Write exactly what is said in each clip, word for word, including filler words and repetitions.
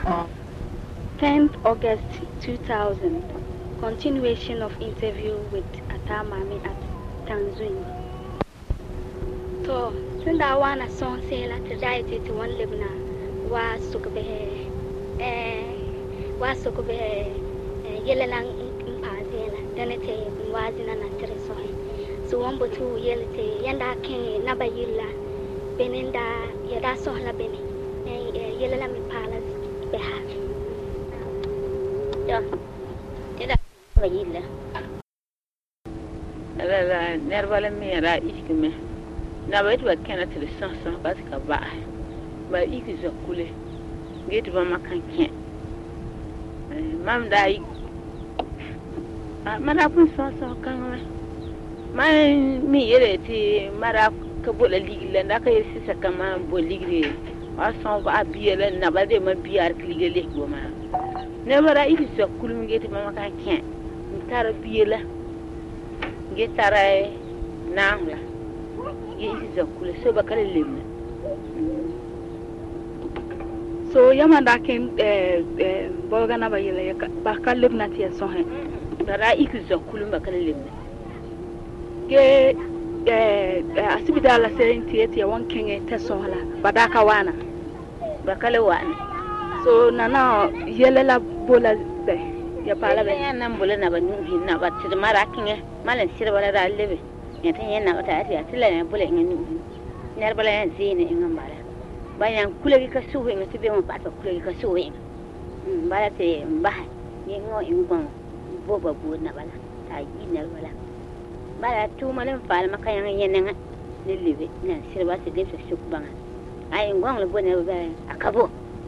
tenth August two thousand. Continuation of interview with Atamami at Tanzania. So, when I want a song say la to die to one libna was sukbe eh was sukbe yelelang impazela denete wazina na treso so one but two yelete yanda ken nabayilla benenda yada sohla beni yelela mi palace beha yo yada bayilla la la nervala mi ra ikme na ba tu kana tele sansan ba ka ba ba iki zakule gate ba makan ken mam dai mana kun sansan kan ma mai mi yele ti mara ka bola ligile nda ka yesi saka ma bo ligire wa son ba biele na ba de ma biar kligele go ma ne bara iki zakule mi gate ba makan ken tar biela gate tara na la so bakale limna so yama da ken eh eh boga na bayile bakale limna ti so he dara iku zakulu bakale limna ke eh asibida la senti eti ya wankenge te so hala badaka wana bakale wana so nana yele la bola be ya pala be nan bola na ba nu na ba ti mara kinge malan sira wala da lebe yata yana wata ati atila na bole ngani ner bala yan zine ngambala bayan kula ki kasuwe ngati be mo pata kula ki kasuwe bala te mbah ni ngo ingon boba bu na bala ta yi ner bala bala tu manan fal makayan yenenga lilibe na sirba se de su banga ay ngon le bone ba akabo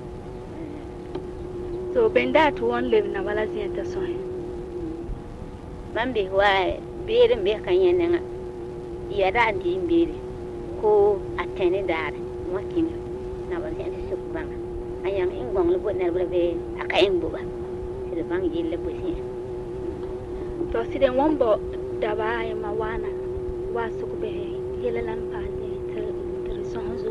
so benda to one live na bala ziyata so mambe wa bere mbe kan yenenga yada anti mbiri ko atene dare wakin na ba sen su banga ayang ingong le bonel be akayen buba sire bang yille bosi to sire wombo daba ay mawana wasu ko be yele lan paje te te sonzo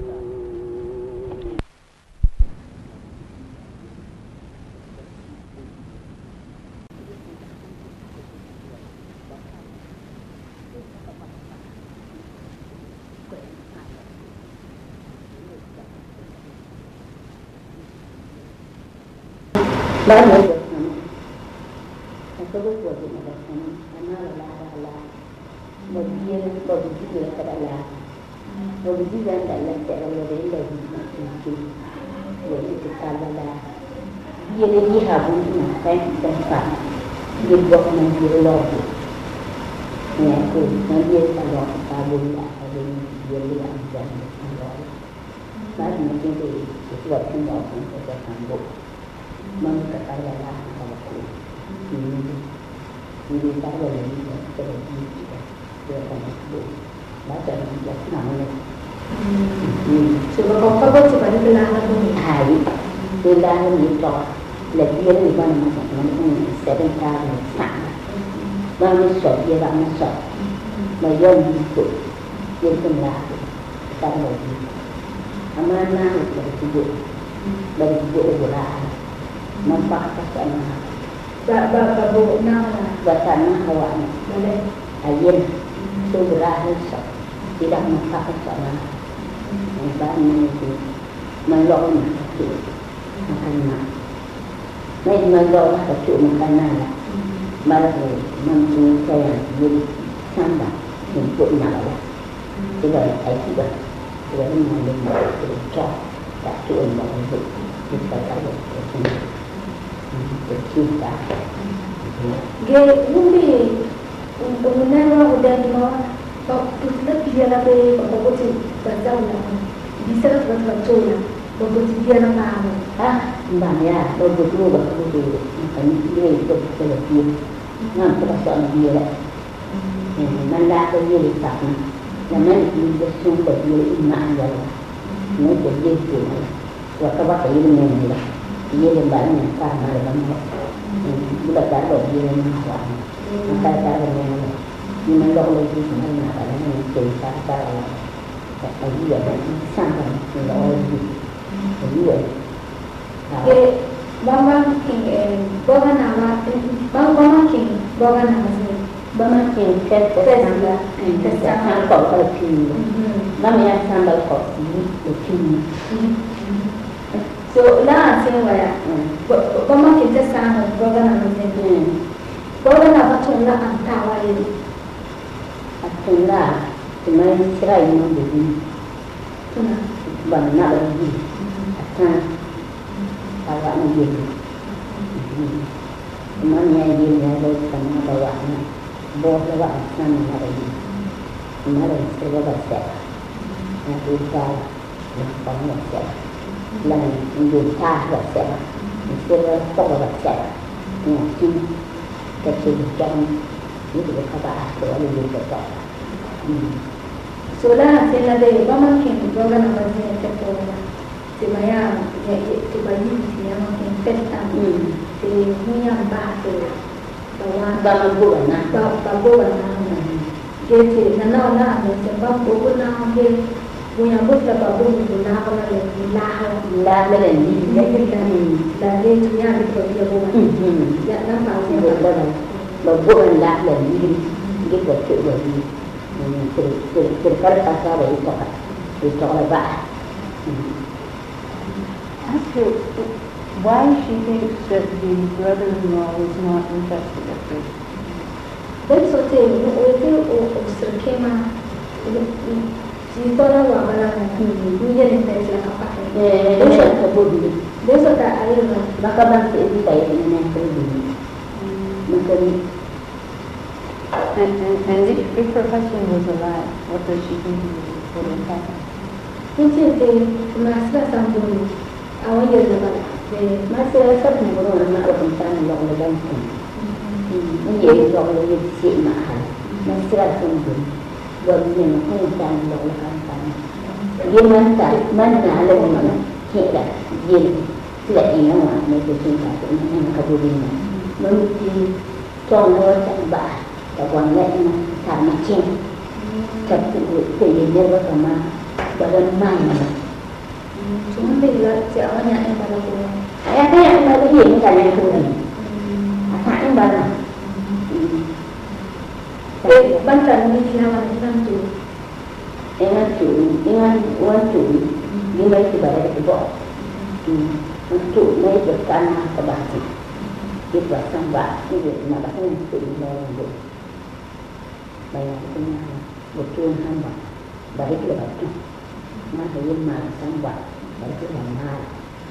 ba ne da sama a sabo ko da da sama ana la la la ba biye ba biye ka da la ba biye da da la da la da da ki wo ni ta la la biye ne ni ha bu na kai ta fa ni bo na ni lo ne ko na biye ta lo ta bu la ta bu biye ni la ja lo ba ni ke de ki wa tin da ko ta kan bo mang kata la kalau aku ini ini tahu ini terus ini dia akan itu baca dia namanya sebab apa kau coba ni belah aku ni hari belah ni toh lebih dari mana macam mana sebentar sana mana sok dia mana sok mana itu dia belah kita lagi amanah dari ibu dari ibu belah nampak kesana, ba ba ba bu na kesana awaknya, boleh, ayat tu berakhir tidak nampak kesana, nampak itu melong itu makanan,ไม่melong itu makanan, malah mampu saya jadi sama untuk nalar, tidak saya tidak tidak mengalami itu cak tak cukup untuk kita tahu kita ge umbi umbenar wa udah di bawah kok pusat dia labe bapak tu berjauh lah bisa terus berjauh lah bapak dia nama ah mbak ya bapak tu bapak tu kan dia itu terlebih ngam perasaan dia lah mana tu dia letak nama dia sumber dia iman dia lah ni dia tu waktu waktu ini ni lah dia yang banyak kan ada banyak bukan cara dia yang awak maka cara dia ni mana lagi mana ada yang cerita cara apa dia yang sama dengan orang dia Ke Bama King Boga nama Bama King Boga nama sini. Bama King ket sambal sambal kau kalau king. Bama yang sambal kau ini king. So lah sini waya. Bama King sambal Boga nama sini. Boga nama tu lah antara ini. Atulah, cuma serai nombor. Tuna. Bang nak lagi. Atan. Awak ni dia. Mana dia ni ada sama bawa ni. Bawa bawa sama ada ni. Mana serba bahasa. Nanti dah lepas bahasa. Lain Indo tah bahasa. Serba tak bahasa. Nanti kecil jam ni dia kata aku ada di dekat. So lah sila de Bama King Boga nama sini terpura. Semaya ya itu bayi dia makin petang. Si punya bahasa bahwa Bama Boga na. Bama Boga na. Jadi nana na sebab Boga na dia punya bukti babu itu na kalau dia lah lah lah ni. Jadi kan dah dia punya itu dia Boga. Ya nampak sih Boga. Boga lah lah ni. Dia buat tu lagi. Terkadang pasal itu kan, itu kalau bah. Ask her why she thinks that the brother-in-law is not interested at first. Dan sote itu itu serkema si tora wa balanga ni dia ni saya apa Eh, dia tak boleh. dia sote ayo Maka bangsa itu saya ini yang perlu. Maka And, and, and if, if her husband was alive, what does she think would have happened? Mungkin dia merasa sambung awal dia dapat dia masa satu orang nak orang sana orang lain pun. Ini orang lain si mahal. Masa sambung. Bagian pun sana orang lain sana. Dia mana mana ada mana kita dia tidak ingin orang itu cinta dengan kabulnya. Mungkin contoh tambah. Các quan lại mà thả mặt trên thật sự tự nhiên nhân vật mà và đơn mai mà chúng mình là sẽ ở nhà em bà là cô em thấy em nói cái gì cũng cả nhà cô này thả em bà là ban trận đi làm ăn ban chủ em ăn chủ em ăn uống chủ nhưng mấy thì bà lại phải bỏ ăn chủ mấy được can mà các bạn thì kết quả sang bạn cái việc mà bạn không tự lo được bayar punya betul hamba baik lepas tu masa ia marah sambat baik tu marah.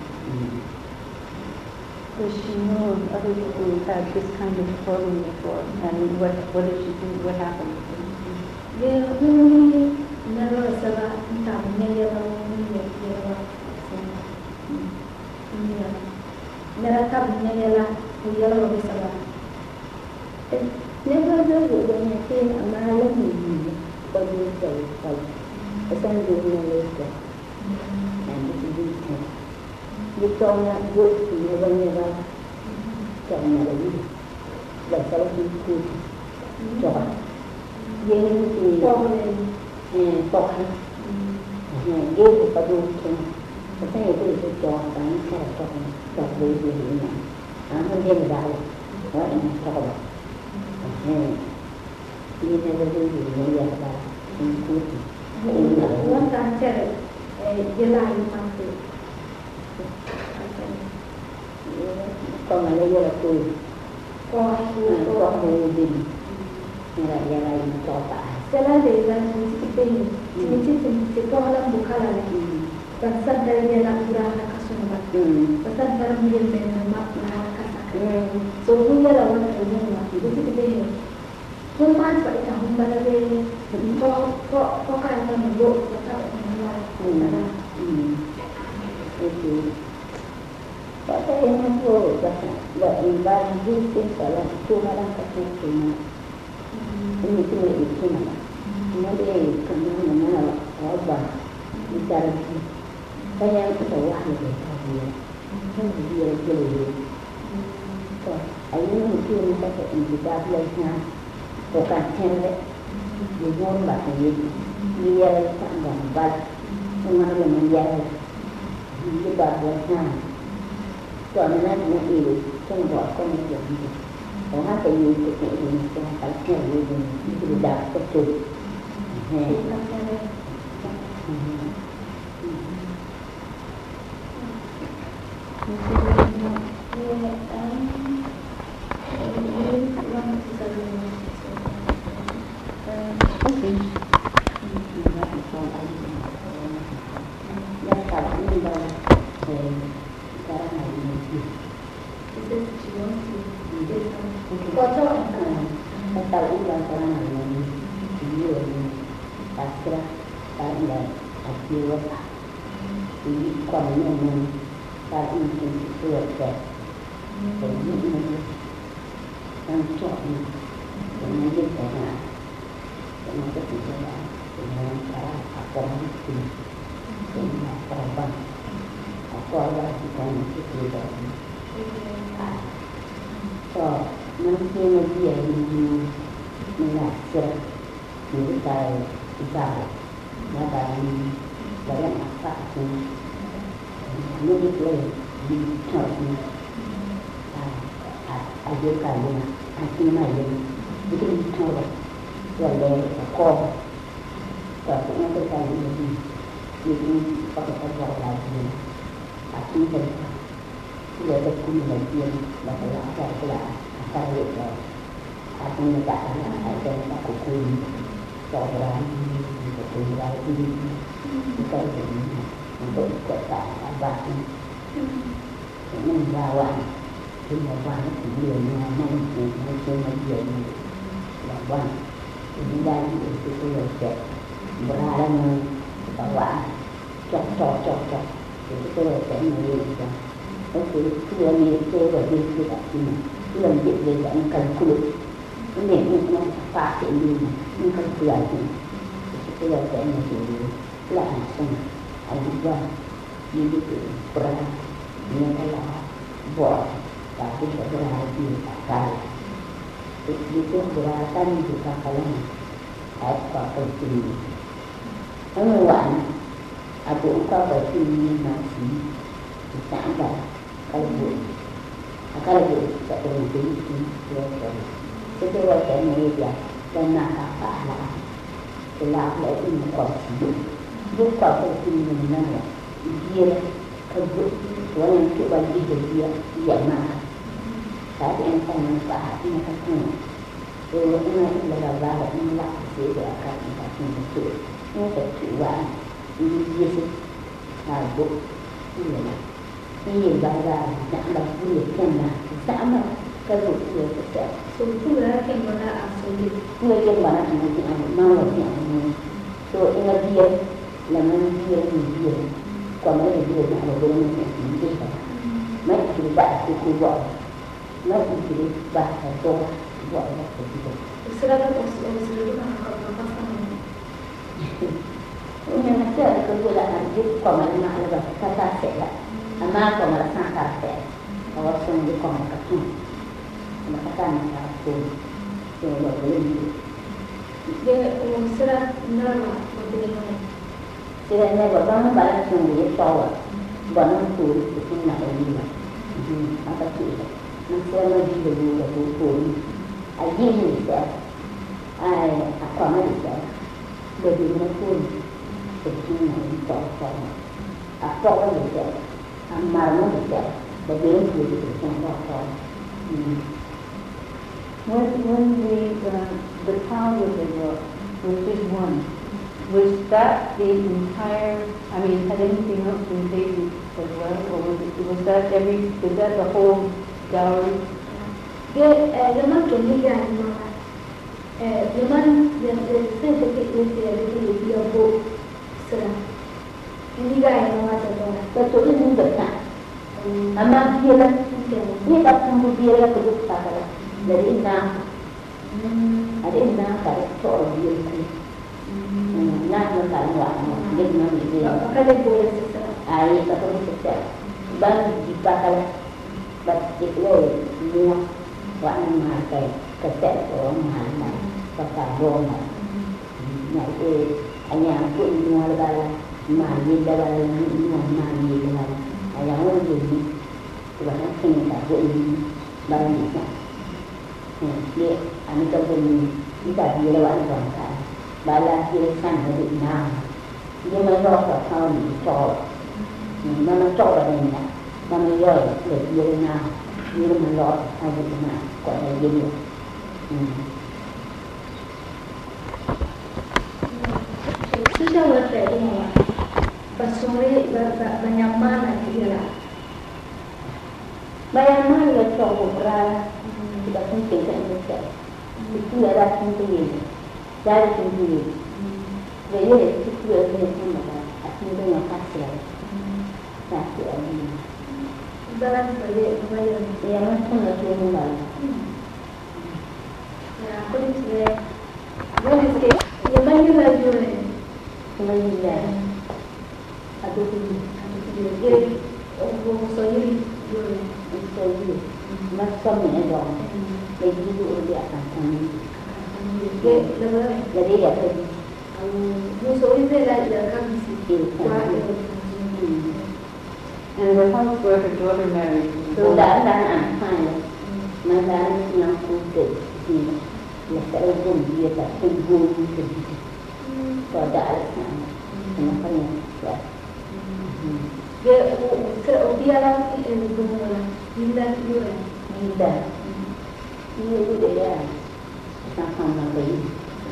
Does she know other people who had this kind of problem before, and what what does she think what happened? dia ni naro sebab entah ni dia tahu ni dia dia ni nara tak ni dia lah dia lah sebab Nếu có dấu hiệu của nhà tiên ở ma lớn gì bao nhiêu trời trời ở sang đường nhà lên trời làm cái gì thế đi con là vui thì nhà bên nhà ba chọn nhà đấy và sau đi vui chọn dân thì con này bọc hết nhà ghế của bà đu chung có thể tôi sẽ chọn bán cái chọn chọn với gì nhà à không thêm vào đó là chọn ini ada dulu yang ada include. One time cari jalan masuk. Kau mana dia tu? Kau aku kau aku di. Nara yang lain coba. Jalan dia jalan mesti ini. Mesti mesti kau alam buka lagi. Pasal dari dia nak berada kasungan. Pasal dari dia memang nak kasungan. So punya lawan semua. Itu kita Kung man pa ita kung balade ko ko ko kaya na mo ko ta ko na itu pada yang itu dah imbang di sini cuma orang kecil cuma ini cuma itu mana nanti kemudian mana apa bicara saya itu bawah itu dia kan dia jauh so ini mungkin kita kita belajar bukan cewek di rumah ini dia tak gambar dengan menjadi di bawahnya cho nên là nó yêu trong đó có những chuyện gì có hát cái gì cái chuyện gì cho phải theo gì gì thì đạt cái chuyện hè tahu ulang orang lain dia pasrah pada hati wasa ini konon tak mungkin suatu jadi ini yang cocok dengan dia dengan dengan kita dengan cara apa itu dengan perban apa yang kita itu so manusia dia ini mengajar kita kita ada banyak apa pun ini boleh dicontoh ada kalian hati mana itu dicontoh oleh kau tapi yang terkait ini ini pada pada lagi hati kita tidak ada kemudian bahwa ada kelas saya itu aku minta ada aku kuih seorang kuih lagi kita ini untuk ikut abah ini lawan ini lawan dia memang mungkin dia ini lawan ini dan itu itu berada bahwa cocok cocok cocok itu saya ini oke dia ni saya bagi kita ini yang dia yang kalkulus ini ini pasti ini ini kalkulasi itu yang saya ini langsung ada ini tu berapa ini kalau buat tapi berapa di akal itu berapa juga kalau apa kalkulasi penguatan aku kau berfirman masih kita ada kalau kalau tak berhenti itu setelah ini dia dan nak apa lah setelah itu mengkonsumsi bukan berfirman mana dia kerja orang itu bagi dia dia mana tapi yang saya nampak ini kan kalau ini adalah bahan ini lah dia akan mengatakan itu ini kecuali ini dia selalu ini lah ini bahasa nak boleh kena sama kalau dia tetap sebetulnya yang mana asal dia yang mana mungkin mau yang so ingat dia lama dia dia kalau dia nak boleh dia mai kita aku buat mai kita bahasa tu buat apa gitu seragam seragam apa apa sama ini macam kebulan dia kalau nak lepas kata saya ama ko marasa kafe o son di ko makatu makatan ako so lo beli dia serah nama modelnya sila ne ba ba ba son di tawa ba non tu itu na ini lah apa tu non sila no di dulu la tu tu aji ni sa ai aku ambil sa jadi no tu itu na itu tawa apa lagi sa Amarno bisa, bagaimana kita contoh. When when the uh, the town was developed, was just one, was that the entire? I mean, had anything else been taken as well, or was it was that every? Was that the whole gallery? dia zaman kemudian zaman yang saya fikir itu dia dia buat serah ini gaya nama tu betul ini betul. Ama dia kan dia tak sembuh dia lah kedua tak dari enam ada enam kali soal dia itu enam kali wah dia enam dia kalau boleh serah air tak boleh serah bang dipakai batik le semua warna mahal keset orang mahal pakai bom nak eh hanya pun semua lebaran mandi dalam rumah mandi dalam ayam orang jadi Tuhan kini tak boleh barang kita. Dia kami tak boleh kita dia lewat bangkai. Bala dia sana di nam. Dia melawat kau ni cor. Nama cor ada ni lah. Nama yoy dia dia nam. Dia melawat kau di nam. Kau ada dia. Sudah berapa ini? Pasuri banyak mana dia lah. Banyak mana dia cor berada. Kita pun tinggal di sana. Itu ada sendiri. Dari sendiri. Jadi itu ada sendiri. Aku tu yang kasih. Kasih lagi. Balas balik bayar. Yang macam lagi mula. Ya, aku ni saya. Boleh sikit. Yang mana lagi ni? Kembali dah. Aduh ini. Dia, oh, sorry. Sorry. Macam ni ada. Lagi dulu dia akan kami. Jadi ya tadi. Musuh itu adalah kami sih. And the house where her daughter married. So that that I'm fine. My dad is not good. He left the room here that he go to. So that is fine. Kenapa ya? Ya. Dia dia lah ini semua. Dia dia. Dia. Dia itu dia. Sama-sama lagi.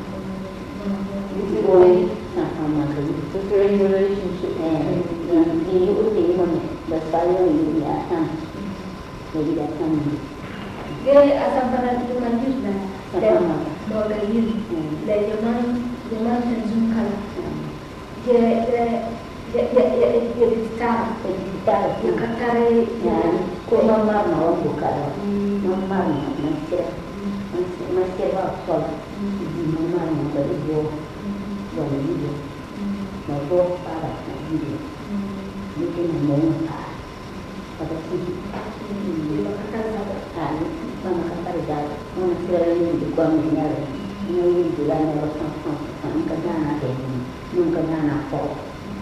Boleh sama-sama lagi. It's a very relationship. Yang dia itu dia mana? Bersalah ini dia asam. Jadi dia asam. Dia asam pada itu lanjut dah. Sama. Bawa lagi. Dia zaman zaman Tanjung Kala. Dia dia dia dia dia dia kita Kita dia katarai yang kau mama mau buka. Mama masih masih masih bakal. Mama mau beribu. Beribu. Mau buat para beribu. Mungkin mau apa. Pada sini. dia katarai Kan, mama kata dah. Mama selalu di kuam ni. Ini bulan yang sama sama kerana ada. Mungkin anak kau.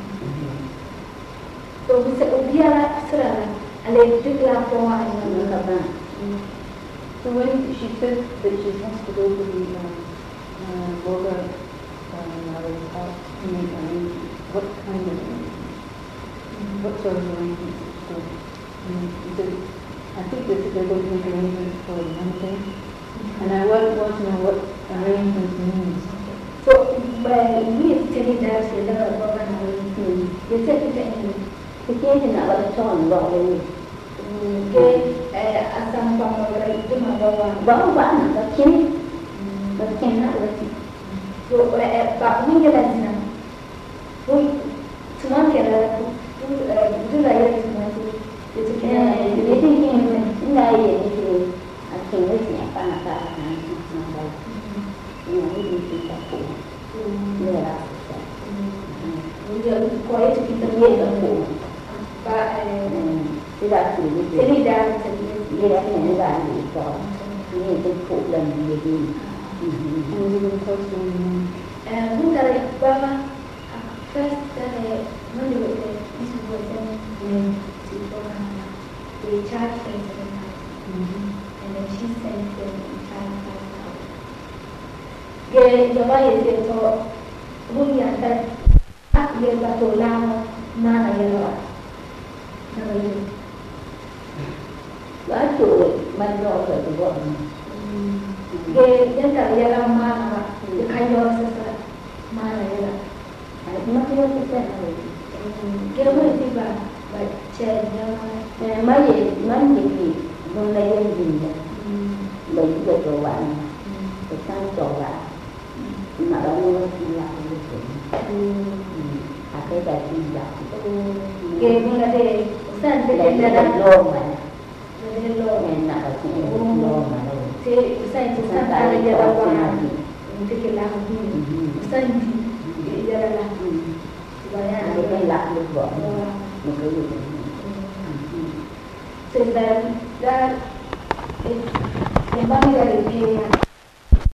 So bisa dia lah serah. Alih juga apa yang Mungkin apa? So when she said that she wants to go to the uh, uh, Boga uh, house to make arrangements, what kind of arrangements? What sort of arrangements? So, um, because I think they said they're going to make arrangements for one thing, and I want, want to know what arrangements means. So by we tell that she never Boga na ini. Dia cakap ini. Kita nak balik tahun bawa ini. Ke asam pamora itu membawa Bawa bawa nak kini. Macam nak lagi. so pak ni dia lazima tu semua kira tu tu lah ya semua tu itu kira Jadi kini ni dah ini tu. Akhirnya siapa nak tak nak nak. Ini ini kita pun. Ini lah. dia kau itu kita Dia tak pun. pak Tidak sini. sini dah sini Dia dah ni dah ni so. Ini tu pun dan dia ni. And we're going to post on eh bukan bapa first dari mana dia isu buat ni si Boga they charge them seven thousand and then she sent them five thousand. Dia jawab dia tu bunyi ada dia batu lama mana ya lah. Nama itu. Batu mana ke tu buat ni. Dia dia tak ya lah mana dia kayu sesuatu mana ya lah. Macam mana kita nak? Dia boleh tiba baca dia. Mai mai ni benda yang dia. Bagi dia kawan. Kita kawan. Nak lalu dia itu. Apa dah dia. Dia mula dia san dia Dia dia dah dah lom mana. dia lo. Nak kasi lom mana. Si san tu san ada dia dah untuk kita lagi. San dia dah lah. Banyak Dia kan lak lu buat. Muka lu. Sedang dah yang bagi dari dia